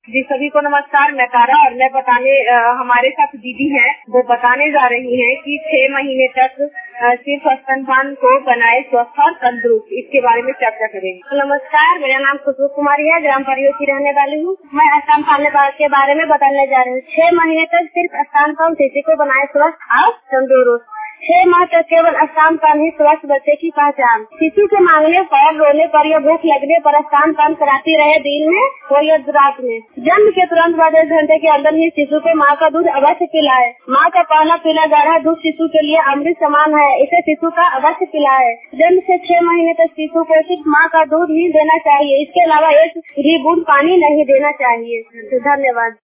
जी सभी को नमस्कार, मैं तारा और मैं हमारे साथ दीदी हैं, वो बताने जा रही हैं कि 6 महीने तक सिर्फ स्तनपान को बनाए स्वस्थ और तंदुरुस्त, इसके बारे में चर्चा करेंगे। नमस्कार, मेरा नाम खुशबू कुमारी है, ग्राम परियों की रहने वाली हूँ। मैं स्तनपान के बारे में बताने जा रही हूँ। 6 महीने तक सिर्फ स्तनपान शिशु को बनाए स्वस्थ और तंदुरुस्त। 6 माह तक केवल स्तनपान ही स्वस्थ बच्चे की पहचान। शिशु के मांगने पर, रोने पर या भूख लगने पर स्तनपान कराती रहे, दिन में हो या रात में। जन्म के तुरंत बाद 1 घंटे के अंदर ही शिशु को माँ का दूध अवश्य पिलाए। माँ का पहला पीला गाढ़ा दूध शिशु के लिए अमृत समान है, इसे शिशु का अवश्य पिलाए। जन्म से 6 महीने तक शिशु को सिर्फ माँ का दूध ही देना चाहिए, इसके अलावा एक भी बूंद पानी नहीं देना चाहिए। धन्यवाद।